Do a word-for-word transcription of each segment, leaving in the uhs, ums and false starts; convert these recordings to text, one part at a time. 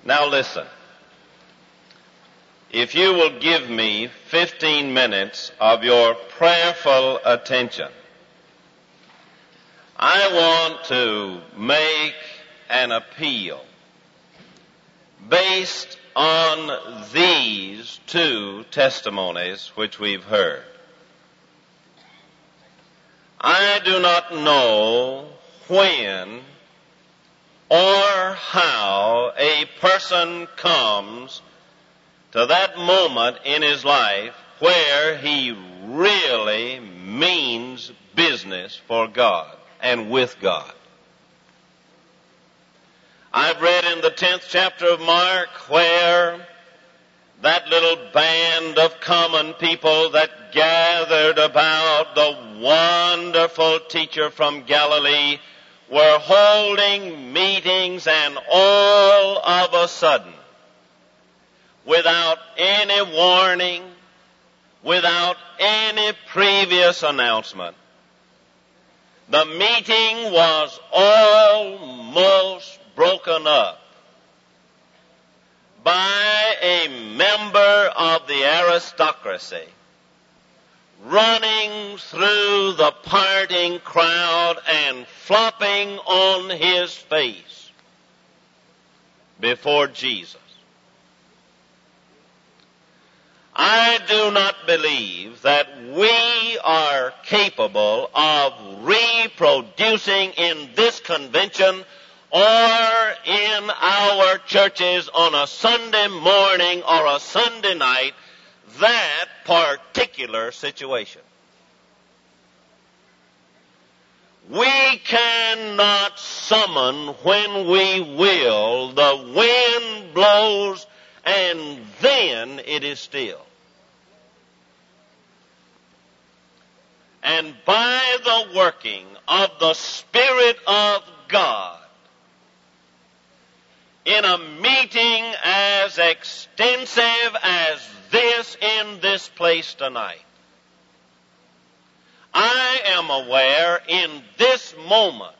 Now listen. If you will give me fifteen minutes of your prayerful attention, I want to make an appeal based on these two testimonies which we've heard. I do not know when or how a person comes to that moment in his life where he really means business for God and with God. I've read in the tenth chapter of Mark where that little band of common people that gathered about the wonderful teacher from Galilee were holding meetings, and all of a sudden, without any warning, without any previous announcement, the meeting was almost broken up by a member of the aristocracy running through the parting crowd and flopping on his face before Jesus. I do not believe that we are capable of reproducing in this convention or in our churches on a Sunday morning or a Sunday night that particular situation. We cannot summon when we will. The wind blows and then it is still. And by the working of the Spirit of God, in a meeting as extensive as this in this place tonight, I am aware in this moment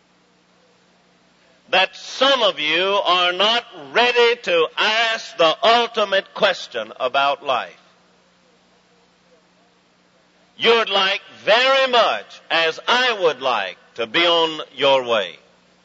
that some of you are not ready to ask the ultimate question about life. You'd like very much, as I would like, to be on your way.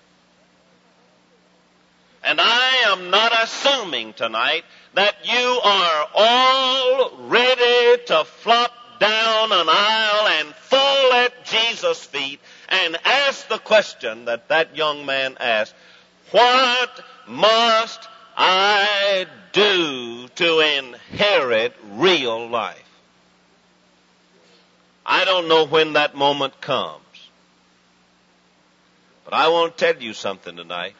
And I am not assuming tonight that you are all ready to flop down an aisle and fall at Jesus' feet and ask the question that that young man asked: what must I do to inherit real life? I don't know when that moment comes. But I want to tell you something tonight.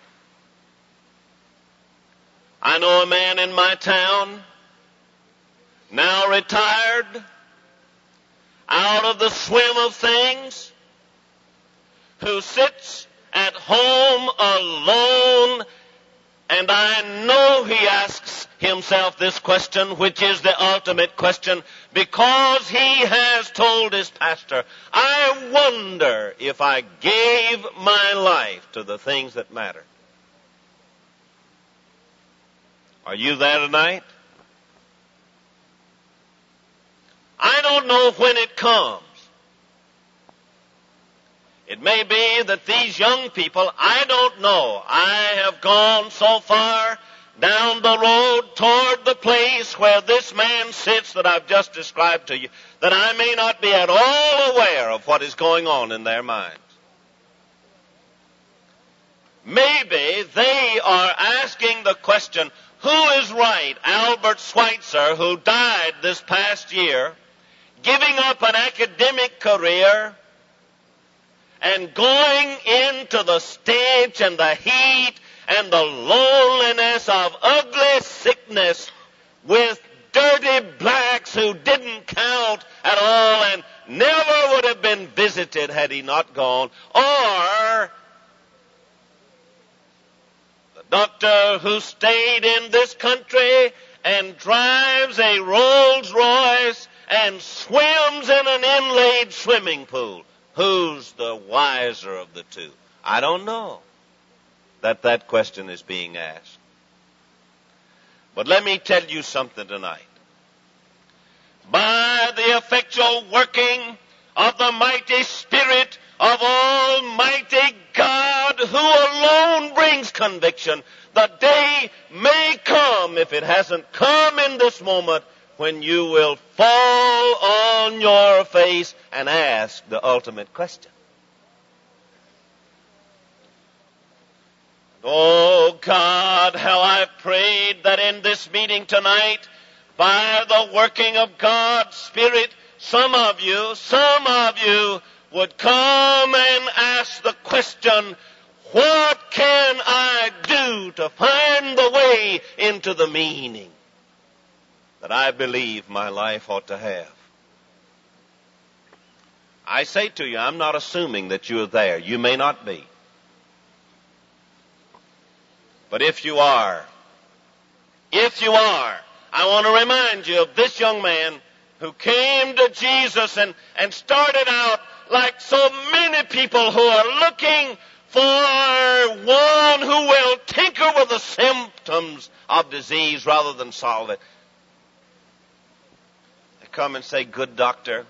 I know a man in my town, now retired, out of the swim of things, who sits at home alone, and I know he asks himself this question, which is the ultimate question, because he has told his pastor, I wonder if I gave my life to the things that matter. Are you there tonight? I don't know when it comes. It may be that these young people, I don't know. I have gone so far down the road toward the place where this man sits that I've just described to you, that I may not be at all aware of what is going on in their minds. Maybe they are asking the question, who is right? Albert Schweitzer, who died this past year, giving up an academic career and going into the stench and the heat and the loneliness of ugly sickness with dirty blacks who didn't count at all and never would have been visited had he not gone, or the doctor who stayed in this country and drives a Rolls Royce and swims in an inlaid swimming pool. Who's the wiser of the two? I don't know that that question is being asked. But let me tell you something tonight. By the effectual working of the mighty Spirit of Almighty God, who alone brings conviction, the day may come, if it hasn't come in this moment, when you will fall on your face and ask the ultimate question. Oh God, how I've prayed that in this meeting tonight, by the working of God's Spirit, some of you, some of you would come and ask the question, what can I do to find the way into the meaning that I believe my life ought to have? I say to you, I'm not assuming that you're there. You may not be. But if you are, if you are, I want to remind you of this young man who came to Jesus and, and started out like so many people who are looking for one who will tinker with the symptoms of disease rather than solve it. They come and say, good doctor.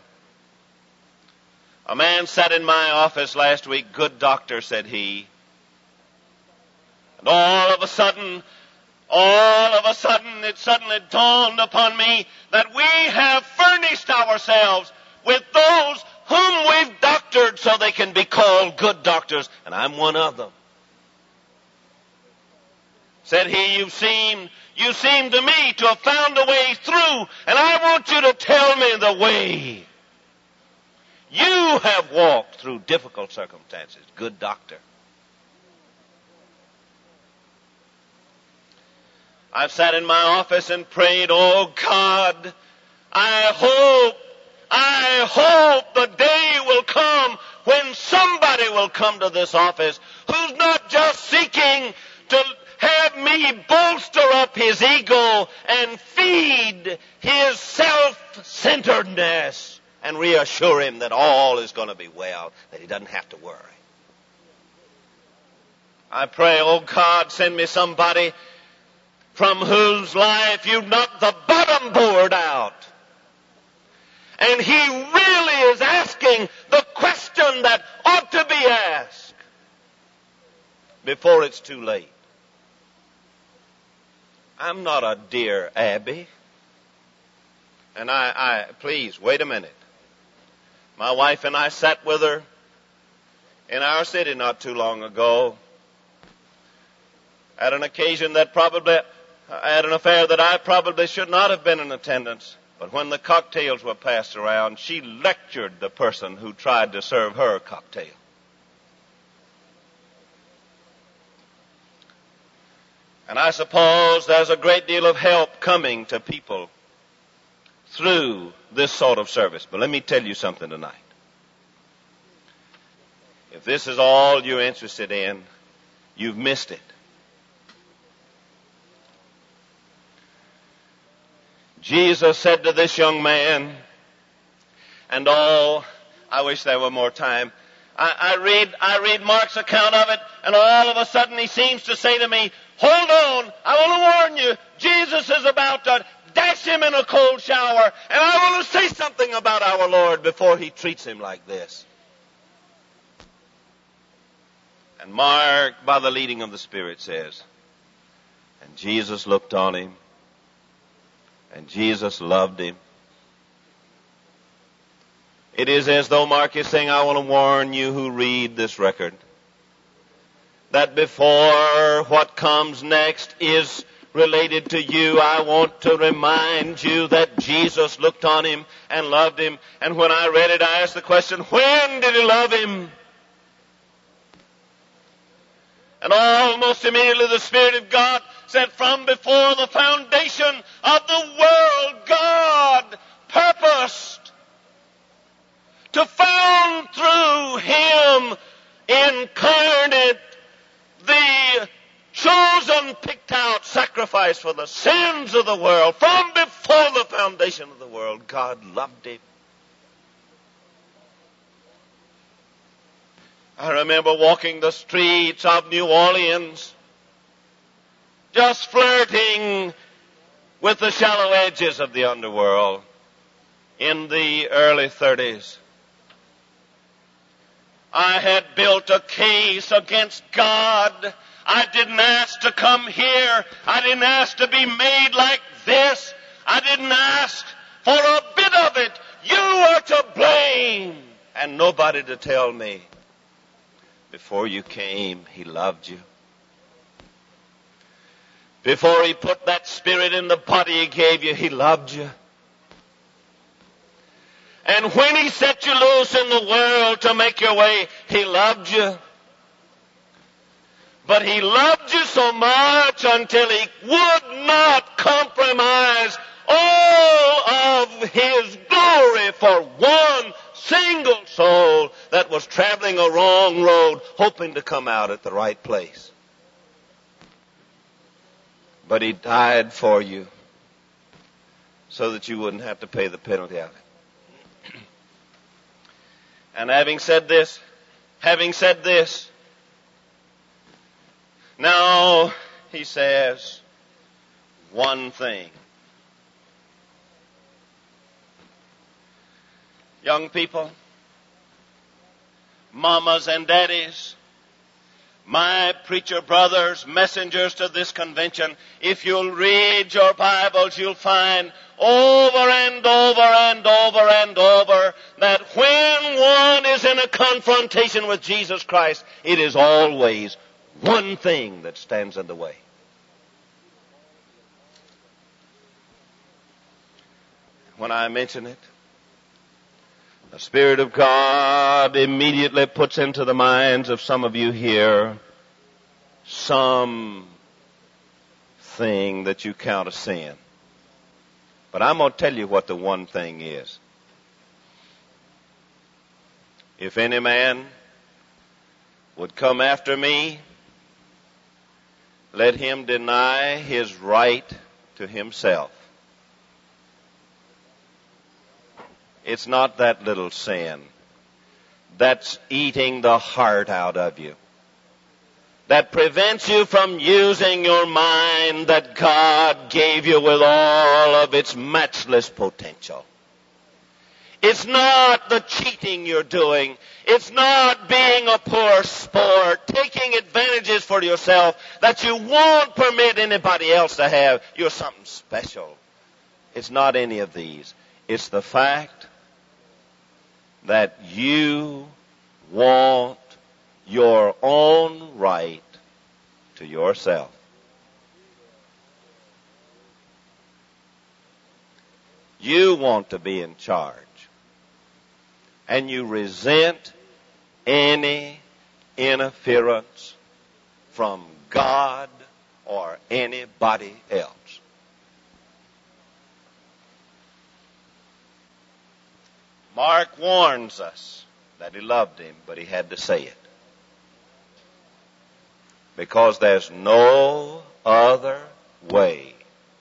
A man sat in my office last week, good doctor, said he. And all of a sudden, all of a sudden, it suddenly dawned upon me that we have furnished ourselves with those whom we've doctored so they can be called good doctors, and I'm one of them. Said he, you seem, you seem to me to have found a way through, and I want you to tell me the way. You have walked through difficult circumstances, good doctor. I've sat in my office and prayed, oh God, I hope, I hope the day will come when somebody will come to this office who's not just seeking to have me bolster up his ego and feed his self-centeredness and reassure him that all is going to be well, that he doesn't have to worry. I pray, oh God, send me somebody from whose life you knocked the bottom board out. And he really is asking the question that ought to be asked before it's too late. I'm not a dear Abby. And I, I, please, wait a minute. My wife and I sat with her in our city not too long ago at an occasion that probably, at an affair that I probably should not have been in attendance. But when the cocktails were passed around, she lectured the person who tried to serve her a cocktail. And I suppose there's a great deal of help coming to people through this sort of service. But let me tell you something tonight. If this is all you're interested in, you've missed it. Jesus said to this young man, and oh, I wish there were more time. I, I read, I read Mark's account of it, and all of a sudden he seems to say to me, hold on, I want to warn you, Jesus is about to dash him in a cold shower, and I want to say something about our Lord before he treats him like this. And Mark, by the leading of the Spirit, says, and Jesus looked on him, and Jesus loved him. It is as though Mark is saying, I want to warn you who read this record that before what comes next is related to you, I want to remind you that Jesus looked on him and loved him. And when I read it, I asked the question, when did he love him? And almost immediately the Spirit of God said, from before the foundation of the world, God purposed to found through him incarnate the chosen, picked out sacrifice for the sins of the world. From before the foundation of the world, God loved him. I remember walking the streets of New Orleans, just flirting with the shallow edges of the underworld in the early thirties. I had built a case against God. I didn't ask to come here. I didn't ask to be made like this. I didn't ask for a bit of it. You are to blame. And nobody to tell me, before you came, He loved you. Before He put that spirit in the body He gave you, He loved you. And when He set you loose in the world to make your way, He loved you. But He loved you so much until He would not compromise all of His glory for one single soul that was traveling a wrong road, hoping to come out at the right place. But He died for you so that you wouldn't have to pay the penalty of it. And having said this, having said this, now He says one thing. Young people, mamas and daddies, my preacher brothers, messengers to this convention, if you'll read your Bibles, you'll find over and over and over and over that when one is in a confrontation with Jesus Christ, it is always one thing that stands in the way. When I mention it, the Spirit of God immediately puts into the minds of some of you here some thing that you count a sin. But I'm going to tell you what the one thing is. If any man would come after me, let him deny his right to himself. It's not that little sin that's eating the heart out of you, that prevents you from using your mind that God gave you with all of its matchless potential. It's not the cheating you're doing. It's not being a poor sport, taking advantages for yourself that you won't permit anybody else to have. You're something special. It's not any of these. It's the fact that you want your own right to yourself. You want to be in charge. And you resent any interference from God or anybody else. Mark warns us that he loved him, but he had to say it. Because there's no other way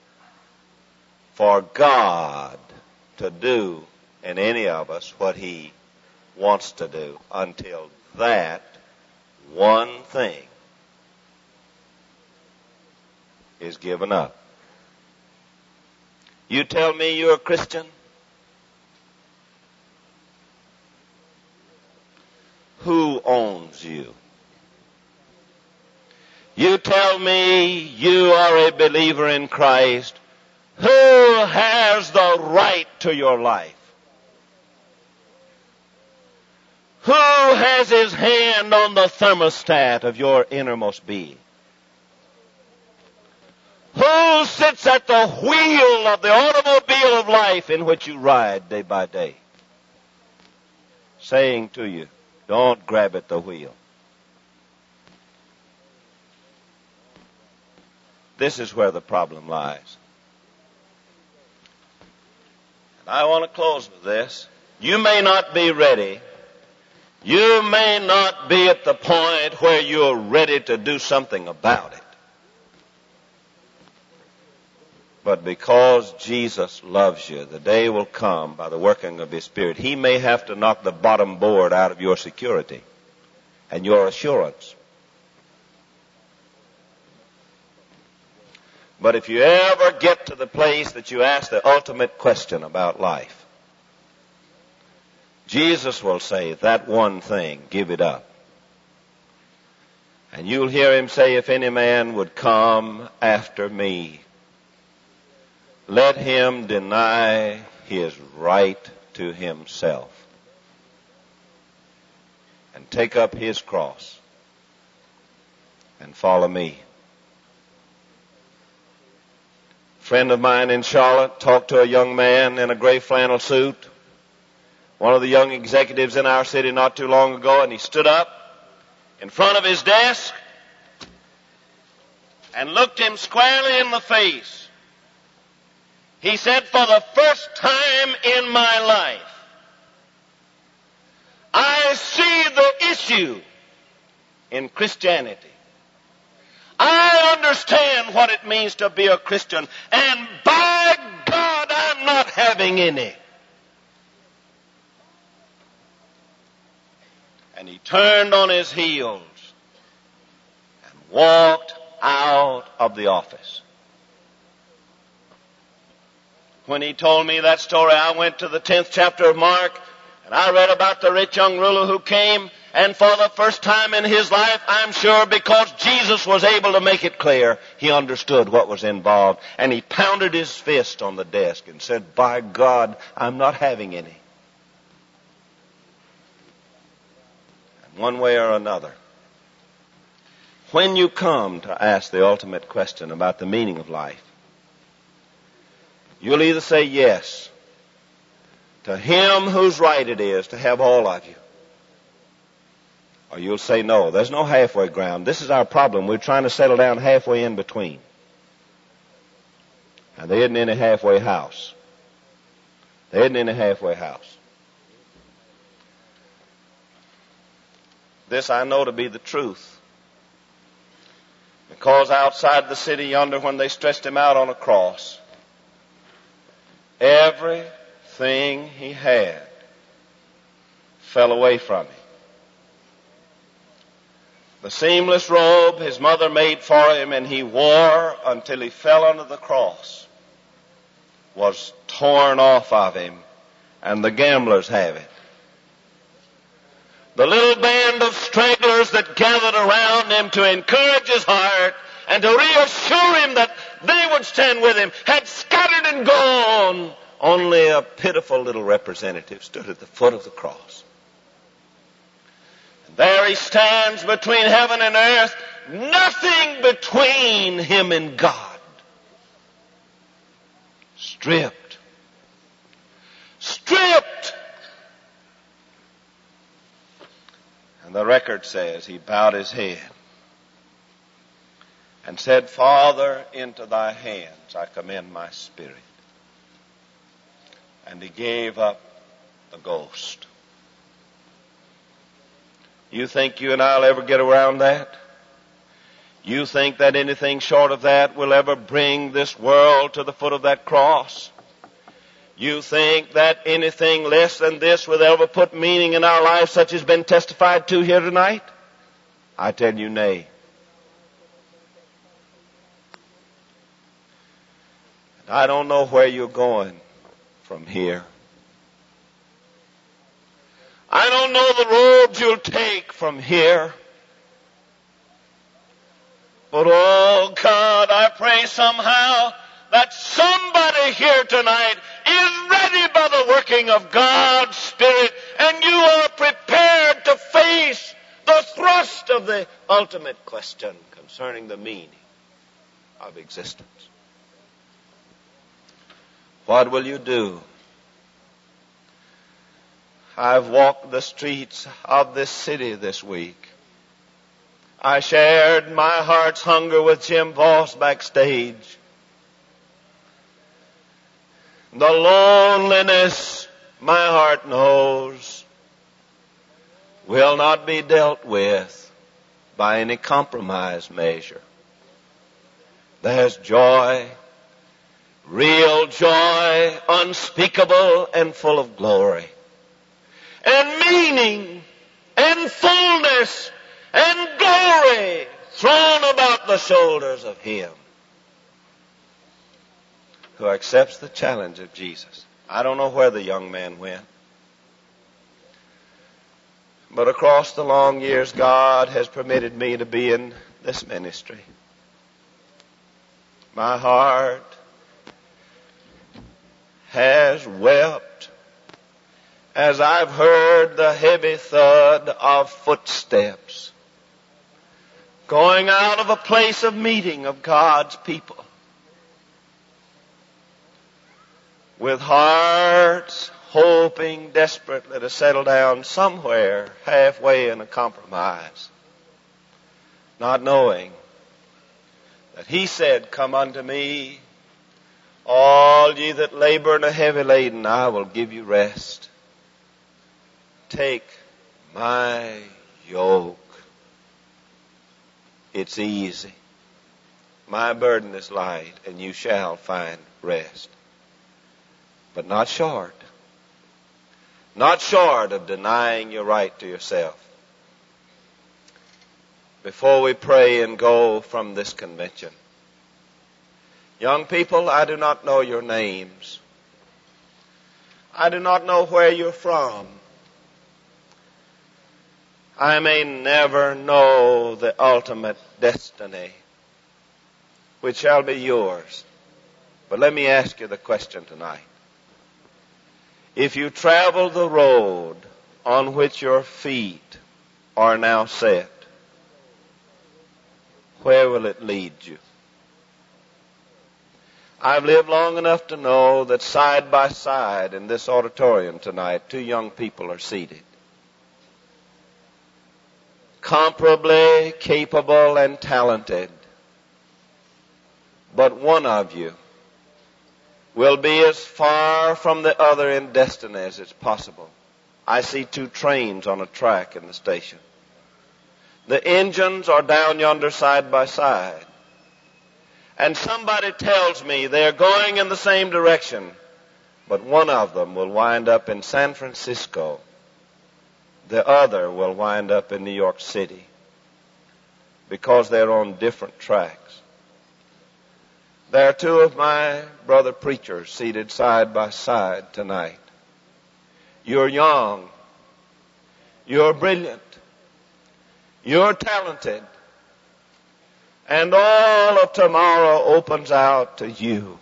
for God to do in any of us what he wants to do until that one thing is given up. You tell me you're a Christian? Who owns you? You tell me you are a believer in Christ. Who has the right to your life? Who has his hand on the thermostat of your innermost being? Who sits at the wheel of the automobile of life in which you ride day by day? Saying to you, don't grab at the wheel. This is where the problem lies. And I want to close with this. You may not be ready. You may not be at the point where you're ready to do something about it. But because Jesus loves you, the day will come by the working of his Spirit. He may have to knock the bottom board out of your security and your assurance. But if you ever get to the place that you ask the ultimate question about life, Jesus will say, that one thing, give it up. And you'll hear him say, if any man would come after me, let him deny his right to himself and take up his cross and follow me. A friend of mine in Charlotte talked to a young man in a gray flannel suit, one of the young executives in our city not too long ago, and he stood up in front of his desk and looked him squarely in the face. He said, for the first time in my life, I see the issue in Christianity. I understand what it means to be a Christian, and by God, I'm not having any. And he turned on his heels and walked out of the office. When he told me that story, I went to the tenth chapter of Mark, and I read about the rich young ruler who came, and for the first time in his life, I'm sure because Jesus was able to make it clear, he understood what was involved, and he pounded his fist on the desk and said, by God, I'm not having any. And one way or another, when you come to ask the ultimate question about the meaning of life, you'll either say yes to him whose right it is to have all of you, or you'll say no. There's no halfway ground. This is our problem. We're trying to settle down halfway in between. And there isn't any halfway house. There isn't any halfway house. This I know to be the truth. Because outside the city yonder, when they stretched him out on a cross, everything he had fell away from him. The seamless robe his mother made for him and he wore until he fell under the cross was torn off of him, and the gamblers have it. The little band of stragglers that gathered around him to encourage his heart and to reassure him that they would stand with him had scattered and gone. Only a pitiful little representative stood at the foot of the cross. And there he stands between heaven and earth, nothing between him and God. Stripped. Stripped. And the record says he bowed his head and said, Father, into thy hands I commend my spirit. And he gave up the ghost. You think you and I'll ever get around that? You think that anything short of that will ever bring this world to the foot of that cross? You think that anything less than this will ever put meaning in our lives such as has been testified to here tonight? I tell you, nay. And I don't know where you're going from here. I don't know the roads you'll take from here. But oh God, I pray somehow that somebody here tonight is ready by the working of God's Spirit, and you are prepared to face the thrust of the ultimate question concerning the meaning of existence. What will you do? I've walked the streets of this city this week. I shared my heart's hunger with Jim Voss backstage. The loneliness my heart knows will not be dealt with by any compromise measure. There's joy, real joy, unspeakable and full of glory, and meaning, and fullness, and glory thrown about the shoulders of Him who accepts the challenge of Jesus. I don't know where the young man went. But across the long years, God has permitted me to be in this ministry. My heart has wept as I've heard the heavy thud of footsteps going out of a place of meeting of God's people, with hearts hoping desperately to settle down somewhere halfway in a compromise, not knowing that He said, "Come unto me, all ye that labor and are heavy laden, I will give you rest. Take my yoke. It's easy. My burden is light, and you shall find rest." But not short. Not short of denying your right to yourself. Before we pray and go from this convention, young people, I do not know your names. I do not know where you're from. I may never know the ultimate destiny which shall be yours. But let me ask you the question tonight. If you travel the road on which your feet are now set, where will it lead you? I've lived long enough to know that side by side in this auditorium tonight, two young people are seated, comparably capable and talented. But one of you will be as far from the other in destiny as it's possible. I see two trains on a track in the station. The engines are down yonder side by side. And somebody tells me they're going in the same direction, but one of them will wind up in San Francisco. The other will wind up in New York City, because they're on different tracks. There are two of my brother preachers seated side by side tonight. You're young. You're brilliant. You're talented. And all of tomorrow opens out to you.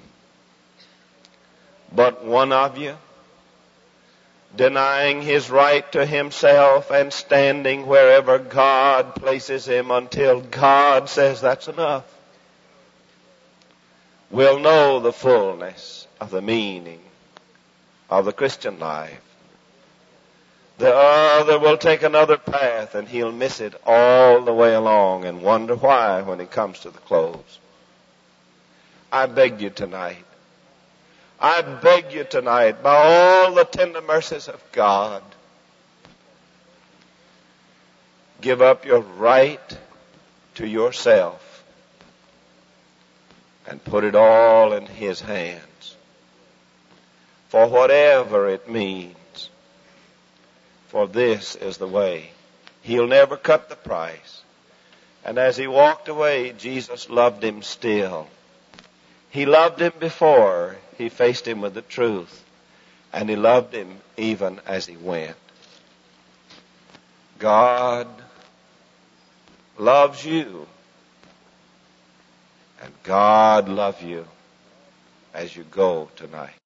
But one of you, denying his right to himself and standing wherever God places him until God says that's enough, will know the fullness of the meaning of the Christian life. The other will take another path, and he'll miss it all the way along and wonder why when he comes to the close. I beg you tonight, I beg you tonight, by all the tender mercies of God, give up your right to yourself and put it all in His hands. For whatever it means, for this is the way. He'll never cut the price. And as He walked away, Jesus loved him still. He loved him before He faced him with the truth. And He loved him even as he went. God loves you. And God love you as you go tonight.